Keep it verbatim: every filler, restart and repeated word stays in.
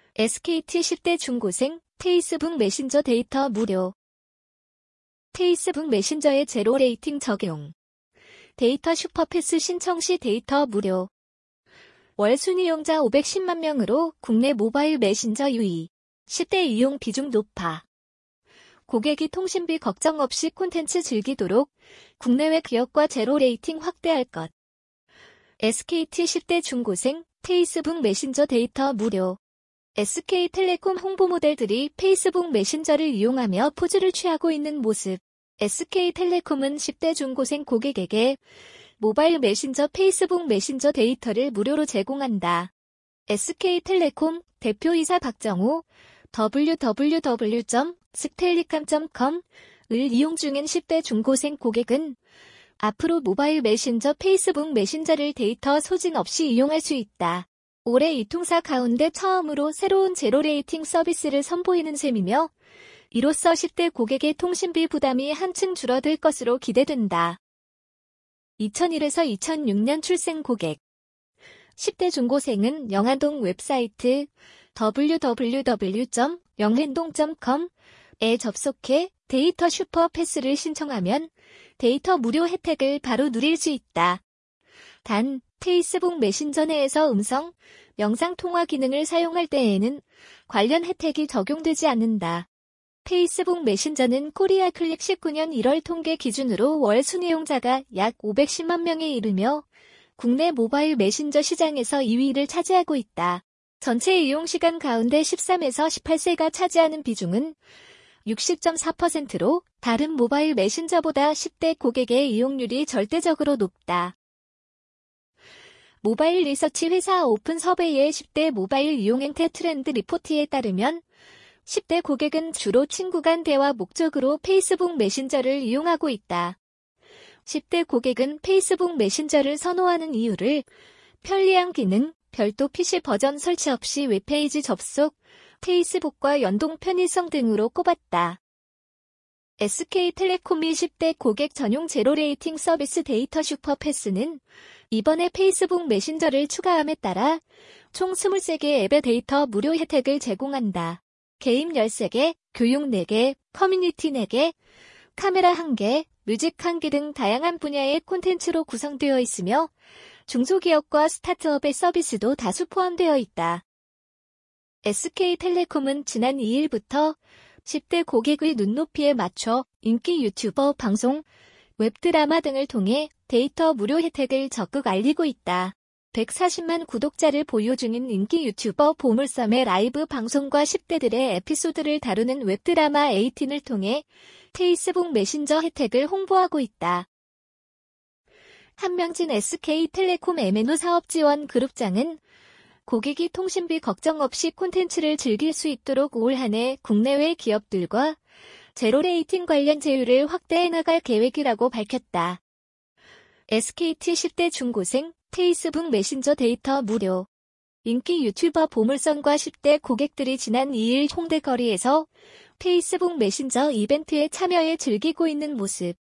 에스케이티 십 대 중고생, 페이스북 메신저 데이터 무료. 페이스북 메신저의 제로 레이팅 적용. 데이터 슈퍼패스 신청 시 데이터 무료. 월 순이용자 오백십만 명으로 국내 모바일 메신저 유의. 십 대 이용 비중 높아. 고객이 통신비 걱정 없이 콘텐츠 즐기도록 국내외 기업과 제로 레이팅 확대할 것. 에스케이티 십 대 중고생, 페이스북 메신저 데이터 무료. 에스케이텔레콤 홍보 모델들이 페이스북 메신저를 이용하며 포즈를 취하고 있는 모습. 에스케이텔레콤은 십 대 중고생 고객에게 모바일 메신저 페이스북 메신저 데이터를 무료로 제공한다. 에스케이텔레콤 대표이사 박정호 더블유 더블유 더블유 점 스텔리캄 점 컴을 이용 중인 십 대 중고생 고객은 앞으로 모바일 메신저 페이스북 메신저를 데이터 소진 없이 이용할 수 있다. 올해 이 통사 가운데 처음으로 새로운 제로 레이팅 서비스를 선보이는 셈이며 이로써 십 대 고객의 통신비 부담이 한층 줄어들 것으로 기대된다. 이천일에서 이천육 년 출생 고객. 십 대 중고생은 영안동 웹사이트 더블유 더블유 더블유 점 영행동 점 컴에 접속해 데이터 슈퍼 패스를 신청하면 데이터 무료 혜택을 바로 누릴 수 있다. 단, 페이스북 메신저 내에서 음성, 영상 통화 기능을 사용할 때에는 관련 혜택이 적용되지 않는다. 페이스북 메신저는 코리아 클릭 십구 년 일월 통계 기준으로 월 순이용자가 약 오백십만 명에 이르며 국내 모바일 메신저 시장에서 이 위를 차지하고 있다. 전체 이용시간 가운데 십삼에서 십팔 세가 차지하는 비중은 육십 점 사 퍼센트로 다른 모바일 메신저보다 십 대 고객의 이용률이 절대적으로 높다. 모바일 리서치 회사 오픈 서베이의 십 대 모바일 이용 행태 트렌드 리포트에 따르면 십 대 고객은 주로 친구 간 대화 목적으로 페이스북 메신저를 이용하고 있다. 십 대 고객은 페이스북 메신저를 선호하는 이유를 편리한 기능, 별도 피씨 버전 설치 없이 웹페이지 접속, 페이스북과 연동 편의성 등으로 꼽았다. 에스케이텔레콤이 십 대 고객 전용 제로 레이팅 서비스 데이터 슈퍼 패스는 이번에 페이스북 메신저를 추가함에 따라 총 이십삼 개 앱의 데이터 무료 혜택을 제공한다. 게임 열세 개, 교육 네 개, 커뮤니티 네 개, 카메라 한 개, 뮤직 한 개 등 다양한 분야의 콘텐츠로 구성되어 있으며 중소기업과 스타트업의 서비스도 다수 포함되어 있다. 에스케이텔레콤은 지난 이 일부터 십 대 고객의 눈높이에 맞춰 인기 유튜버 방송, 웹드라마 등을 통해 데이터 무료 혜택을 적극 알리고 있다. 백사십만 구독자를 보유 중인 인기 유튜버 보물섬의 라이브 방송과 십 대들의 에피소드를 다루는 웹드라마 에이틴을 통해 페이스북 메신저 혜택을 홍보하고 있다. 한명진 에스케이텔레콤 엠앤오 사업지원 그룹장은 고객이 통신비 걱정 없이 콘텐츠를 즐길 수 있도록 올 한 해 국내외 기업들과 제로 레이팅 관련 제휴를 확대해 나갈 계획이라고 밝혔다. 에스케이티 십 대 중고생, 페이스북 메신저 데이터 무료. 인기 유튜버 보물선과 십 대 고객들이 지난 이 일 홍대 거리에서 페이스북 메신저 이벤트에 참여해 즐기고 있는 모습.